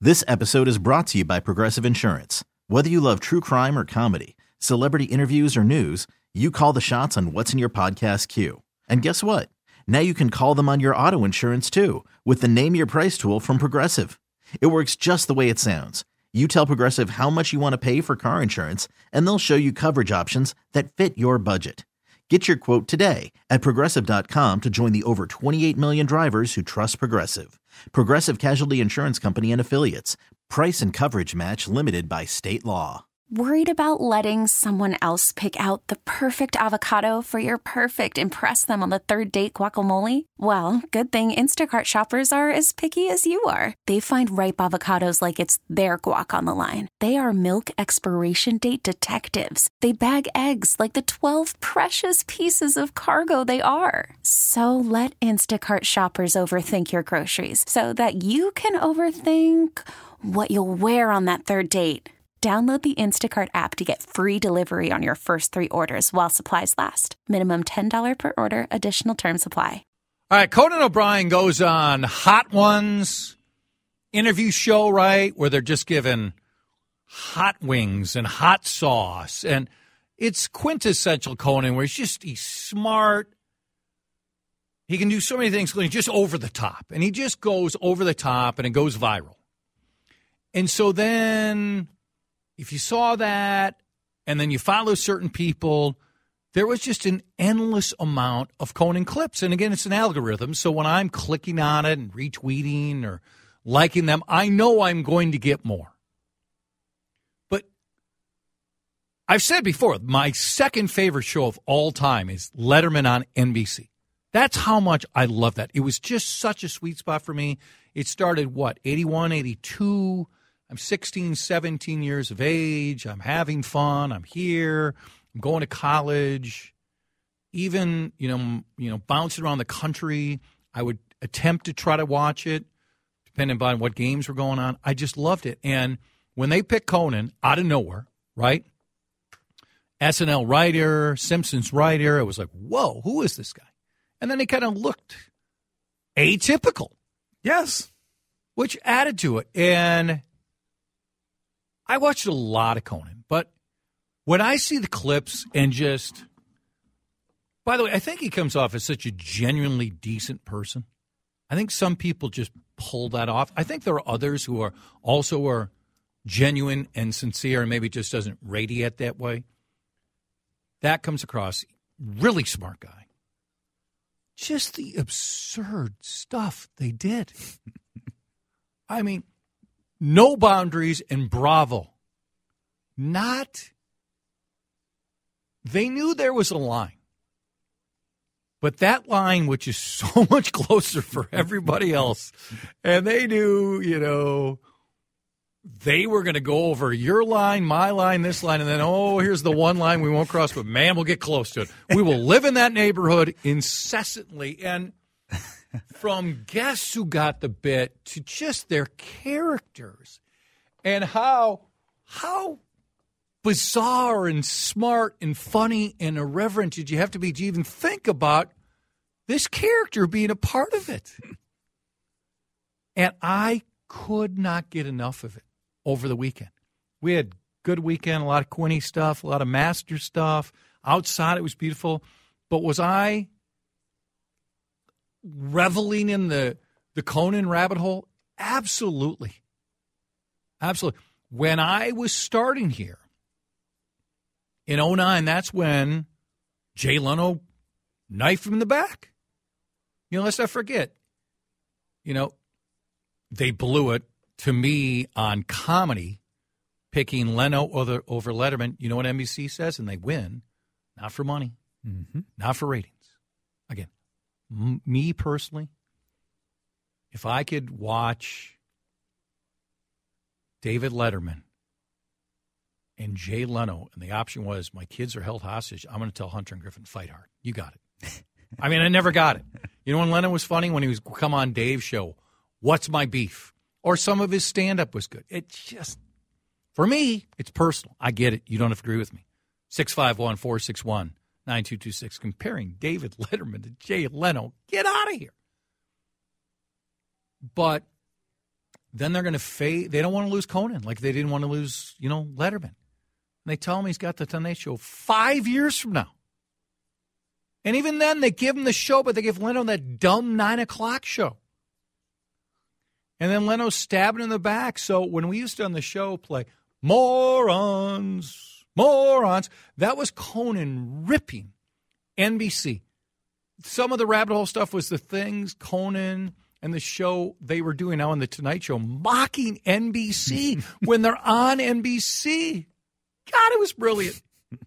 This episode is brought to you by Progressive Insurance. Whether you love true crime or comedy, celebrity interviews or news, you call the shots on what's in your podcast queue. And guess what? Now you can call them on your auto insurance too with the Name Your Price tool from Progressive. It works just the way it sounds. You tell Progressive how much you want to pay for car insurance, and they'll show you coverage options that fit your budget. Get your quote today at Progressive.com to join the over 28 million drivers who trust Progressive. Progressive Casualty Insurance Company and Affiliates. Price and coverage match limited by state law. Worried about letting someone else pick out the perfect avocado for your perfect impress them on the third date guacamole? Well, good thing Instacart shoppers are as picky as you are. They find ripe avocados like it's their guac on the line. They are milk expiration date detectives. They bag eggs like the 12 precious pieces of cargo they are. So let Instacart shoppers overthink your groceries so that you can overthink what you'll wear on that third date. Download the Instacart app to get free delivery on your first 3 orders while supplies last. Minimum $10 per order. Additional terms apply. All right, Conan O'Brien goes on Hot Ones interview show, right, where they're just given hot wings and hot sauce. And it's quintessential Conan, where he's smart. He can do so many things, just over the top. And he just goes over the top, and it goes viral. And so then, if you saw that and then you follow certain people, there was just an endless amount of Conan clips. And again, it's an algorithm. So when I'm clicking on it and retweeting or liking them, I know I'm going to get more. But I've said before, my second favorite show of all time is Letterman on NBC. That's how much I love that. It was just such a sweet spot for me. It started, 81, 82. I'm 16, 17 years of age. I'm having fun. I'm here. I'm going to college. Even, bouncing around the country. I would attempt to try to watch it, depending on what games were going on. I just loved it. And when they picked Conan out of nowhere, right? SNL writer, Simpsons writer, it was like, whoa, who is this guy? And then he kind of looked atypical. Yes. Which added to it. And I watched a lot of Conan, but when I see the clips and just, by the way, I think he comes off as such a genuinely decent person. I think some people just pull that off. I think there are others who are also genuine and sincere and maybe just doesn't radiate that way. That comes across really smart guy. Just the absurd stuff they did. I mean, no boundaries and Bravo. They knew there was a line. But that line, which is so much closer for everybody else, and they knew, they were going to go over your line, my line, this line, and then, here's the one line we won't cross, but man, we'll get close to it. We will live in that neighborhood incessantly. And from guests who got the bit to just their characters and how bizarre and smart and funny and irreverent did you have to be to even think about this character being a part of it. And I could not get enough of it over the weekend. We had a good weekend, a lot of Quinny stuff, a lot of Master stuff. Outside, it was beautiful. But was I reveling in the Conan rabbit hole? Absolutely. Absolutely. When I was starting here in 2009, that's when Jay Leno knifed him in the back. Let's not forget, they blew it to me on comedy, picking Leno over Letterman. You know what NBC says? And they win, not for money, not for ratings. Again, me personally, if I could watch David Letterman and Jay Leno, and the option was my kids are held hostage, I'm going to tell Hunter and Griffin, fight hard. You got it. I mean, I never got it. When Leno was funny, when he was come on Dave's show, what's my beef? Or some of his stand-up was good. It's just, for me, it's personal. I get it. You don't have to agree with me. 651-461-9226. Comparing David Letterman to Jay Leno. Get out of here. But then they're going to fade. They don't want to lose Conan like they didn't want to lose, Letterman. And they tell him he's got the Tonight Show 5 years from now. And even then, they give him the show, but they give Leno that dumb 9 o'clock show. And then Leno's stabbing in the back. So when we used to on the show play, morons, that was Conan ripping NBC. Some of the rabbit hole stuff was the things Conan and the show they were doing now on the Tonight Show, mocking NBC when they're on NBC. God, it was brilliant.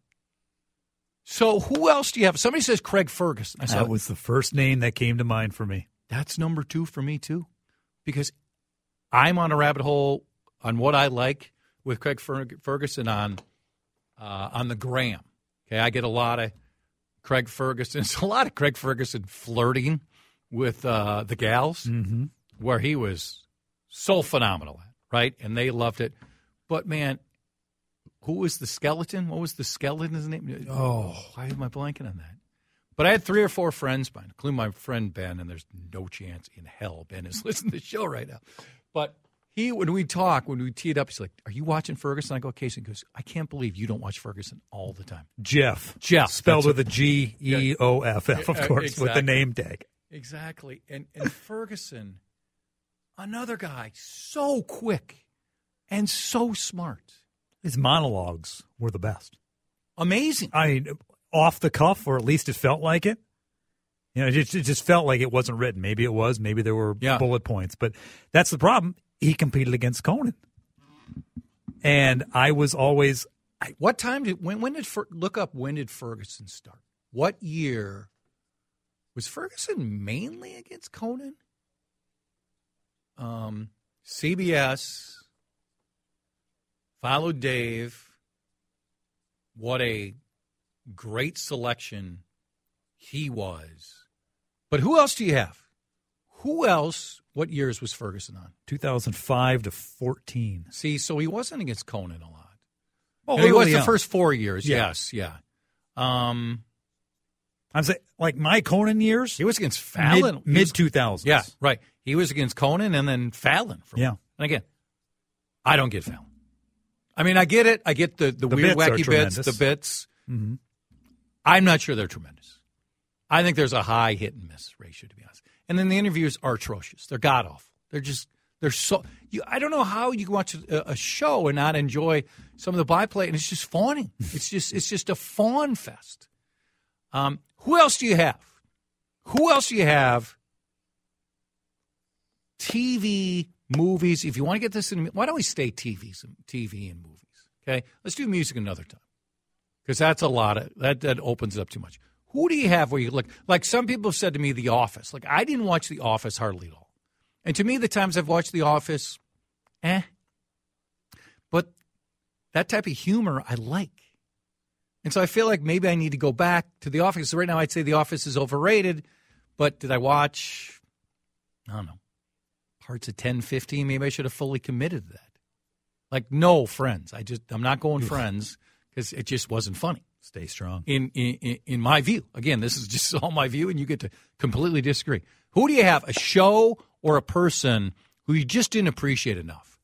So who else do you have? Somebody says Craig Ferguson. That was the first name that came to mind for me. That's number 2 for me, too, because I'm on a rabbit hole on what I like with Craig Ferguson on the gram. Okay, I get a lot of Craig Ferguson. It's a lot of Craig Ferguson flirting with the gals, where he was so phenomenal at, right? And they loved it. But, man, who was the skeleton? What was the skeleton's name? Oh, why am I blanking on that? But I had 3 or 4 friends, including my friend Ben, and there's no chance in hell Ben is listening to the show right now. But when we tee it up, he's like, "Are you watching Ferguson?" I go, "Casey." He goes, "I can't believe you don't watch Ferguson all the time." Jeff. Spelled with a Geoff, of course, exactly. With the name tag. Exactly. And Ferguson, another guy, so quick and so smart. His monologues were the best. Amazing. I mean, off the cuff, or at least it felt like it. It just felt like it wasn't written. Maybe it was. Maybe there were bullet points. But that's the problem. He competed against Conan. And I was always... What time when did Ferguson start? What year? Was Ferguson mainly against Conan? CBS... followed Dave. What a great selection he was. But who else do you have? Who else? What years was Ferguson on? 2005 to 14. See, so he wasn't against Conan a lot. Oh, he was the first 4 years. Yeah. Yes, yeah. I'm saying, like my Conan years. He was against Fallon. Mid 2000s. Yeah, right. He was against Conan and then Fallon. And again, I don't get Fallon. I mean, I get it. I get the weird, wacky bits, the bits. Mm-hmm. I'm not sure they're tremendous. I think there's a high hit and miss ratio, to be honest. And then the interviews are atrocious. They're god-awful. They're so – I don't know how you can watch a show and not enjoy some of the byplay, and it's just fawning. It's just a fawn fest. Who else do you have? TV, movies. If you want to get this in – why don't we stay TV and movies, okay? Let's do music another time because that's a lot of – that opens it up too much. Who do you have where you look – like some people have said to me The Office. Like I didn't watch The Office hardly at all. And to me, the times I've watched The Office, But that type of humor I like. And so I feel like maybe I need to go back to The Office. So right now I'd say The Office is overrated. But did I watch, I don't know, parts of 10, 15? Maybe I should have fully committed to that. Like, no, Friends. I'm not going Friends because it just wasn't funny. Stay strong. In my view. Again, this is just all my view, and you get to completely disagree. Who do you have, a show or a person who you just didn't appreciate enough?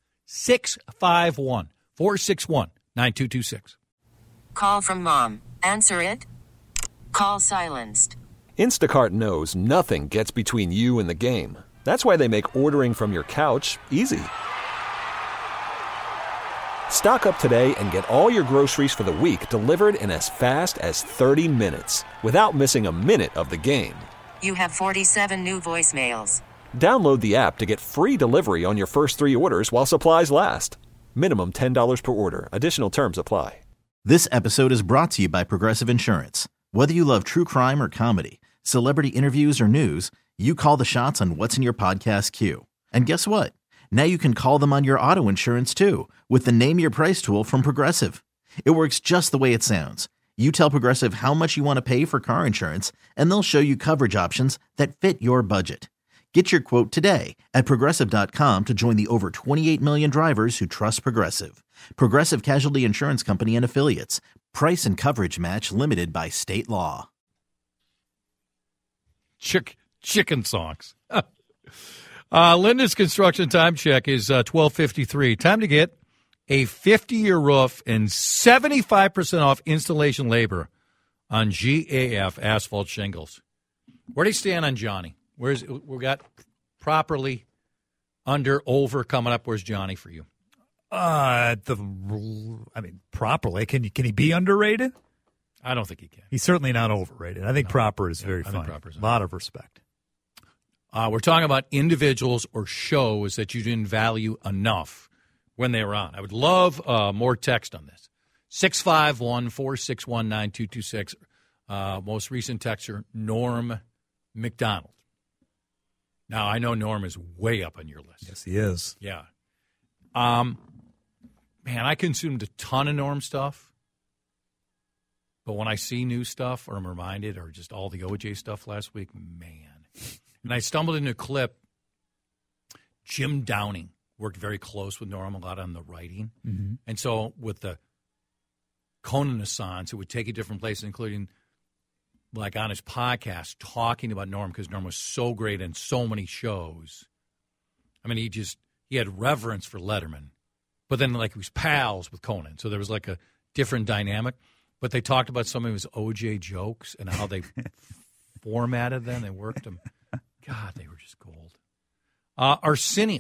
651-461-9226. Call from mom. Answer it. Call silenced. Instacart knows nothing gets between you and the game. That's why they make ordering from your couch easy. Stock up today and get all your groceries for the week delivered in as fast as 30 minutes without missing a minute of the game. You have 47 new voicemails. Download the app to get free delivery on your first 3 orders while supplies last. Minimum $10 per order. Additional terms apply. This episode is brought to you by Progressive Insurance. Whether you love true crime or comedy, celebrity interviews or news, you call the shots on what's in your podcast queue. And guess what? Now you can call them on your auto insurance too with the Name Your Price tool from Progressive. It works just the way it sounds. You tell Progressive how much you want to pay for car insurance, and they'll show you coverage options that fit your budget. Get your quote today at Progressive.com to join the over 28 million drivers who trust Progressive. Progressive Casualty Insurance Company and Affiliates. Price and coverage match limited by state law. Chicken songs. Linda's construction time check is 12:53. Time to get a 50-year roof and 75% off installation labor on GAF asphalt shingles. Where do you stand on Johnny? We got properly, under, over coming up. Where's Johnny for you? Properly. Can he be underrated? I don't think he can. He's certainly not overrated. I think proper is very fine. A lot of respect. We're talking about individuals or shows that you didn't value enough when they were on. I would love more text on this. 651-461-9226. Most recent texter, Norm McDonald. Now, I know Norm is way up on your list. Yes, he is. Yeah. Man, I consumed a ton of Norm stuff. But when I see new stuff or I'm reminded, or just all the OJ stuff last week, man. And I stumbled into a clip. Jim Downing worked very close with Norm a lot on the writing. Mm-hmm. And so with the Conan Assange, it would take a different place, including like on his podcast, talking about Norm, because Norm was so great in so many shows. I mean, he had reverence for Letterman, but then like he was pals with Conan. So there was like a different dynamic. But they talked about some of his OJ jokes and how they formatted them. They worked them. God, they were just gold. Arsenio,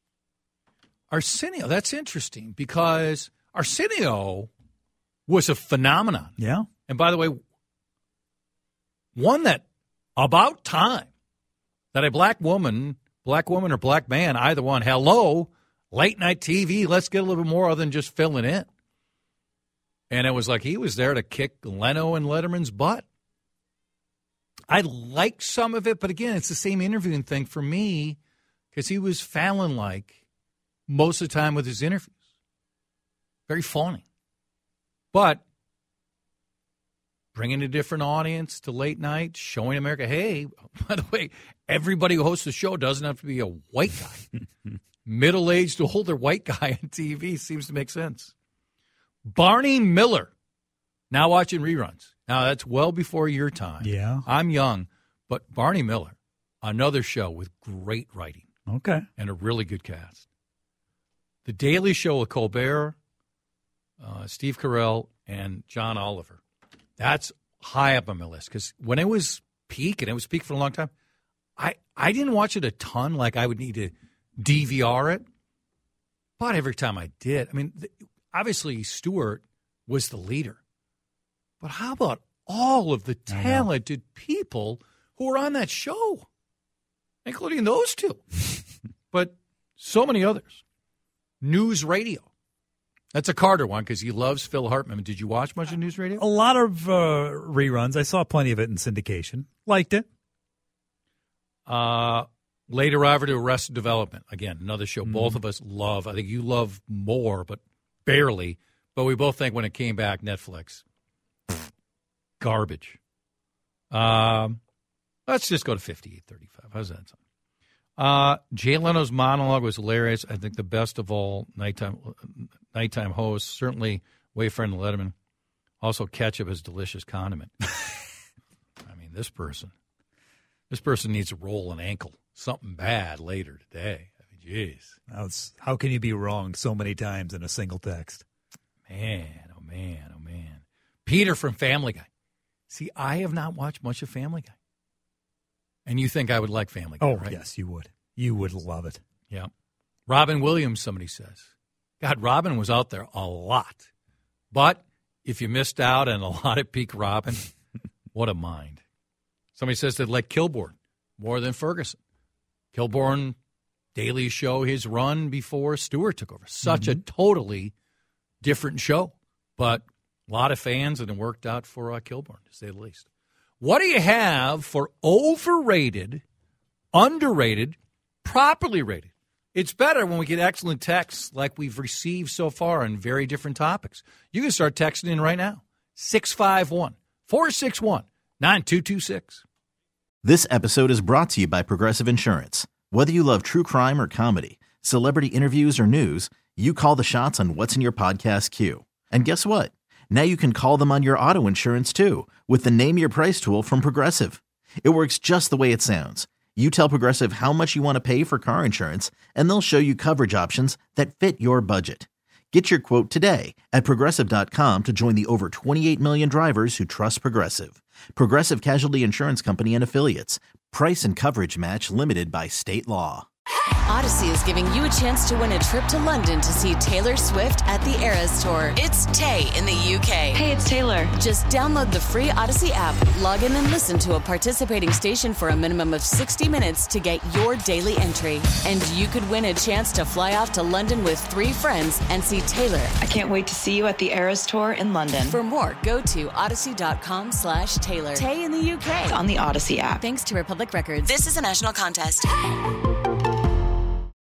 that's interesting because Arsenio was a phenomenon. Yeah. And by the way, one that about time that a black woman or black man, either one, hello, late night TV, let's get a little bit more than just filling in. And it was like he was there to kick Leno and Letterman's butt. I liked some of it, but again, it's the same interviewing thing for me because he was Fallon-like most of the time with his interviews. Very funny. But bringing a different audience to late night, showing America, hey, by the way, everybody who hosts the show doesn't have to be a white guy. Middle-aged, older white guy on TV seems to make sense. Barney Miller, now watching reruns. Now, that's well before your time. Yeah. I'm young, but Barney Miller, another show with great writing. Okay. And a really good cast. The Daily Show with Colbert, Steve Carell, and John Oliver. That's high up on my list because when it was peak, and it was peak for a long time, I didn't watch it a ton like I would need to DVR it. But every time I did, I mean, obviously Stewart was the leader. But how about all of the talented people who were on that show, including those two, but so many others. News Radio. That's a Carter one because he loves Phil Hartman. Did you watch much of News Radio? A lot of reruns. I saw plenty of it in syndication. Liked it. Later over to Arrested Development. Again, another show both of us love. I think you love more, but barely. But we both think when it came back, Netflix, garbage. Let's just go to 58-35. How's that sound? Jay Leno's monologue was hilarious. I think the best of all nighttime hosts. Certainly Wayfair and Letterman. Also, ketchup is delicious condiment. I mean, this person needs to roll an ankle. Something bad later today. I mean, jeez. How can you be wrong so many times in a single text? Man, oh man, oh man. Peter from Family Guy. See, I have not watched much of Family Guy. And you think I would like Family Guy, right? Yes, you would. You would love it. Yeah. Robin Williams, somebody says. God, Robin was out there a lot. But if you missed out on a lot at peak Robin, what a mind. Somebody says they'd like Kilborn more than Ferguson. Kilborn, Daily Show, his run before Stewart took over. Such a totally different show. But a lot of fans, and it worked out for Kilborn, to say the least. What do you have for overrated, underrated, properly rated? It's better when we get excellent texts like we've received so far on very different topics. You can start texting in right now. 651-461-9226. This episode is brought to you by Progressive Insurance. Whether you love true crime or comedy, celebrity interviews or news, you call the shots on what's in your podcast queue. And guess what? Now you can call them on your auto insurance too with the Name Your Price tool from Progressive. It works just the way it sounds. You tell Progressive how much you want to pay for car insurance, and they'll show you coverage options that fit your budget. Get your quote today at Progressive.com to join the over 28 million drivers who trust Progressive. Progressive Casualty Insurance Company and Affiliates. Price and coverage match limited by state law. Odyssey is giving you a chance to win a trip to London to see Taylor Swift at the Eras Tour. It's Tay in the UK. Hey, it's Taylor. Just download the free Odyssey app, log in and listen to a participating station for a minimum of 60 minutes to get your daily entry. And you could win a chance to fly off to London with 3 friends and see Taylor. I can't wait to see you at the Eras Tour in London. For more, go to odyssey.com/Taylor. Tay in the UK. On the Odyssey app. Thanks to Republic Records. This is a national contest.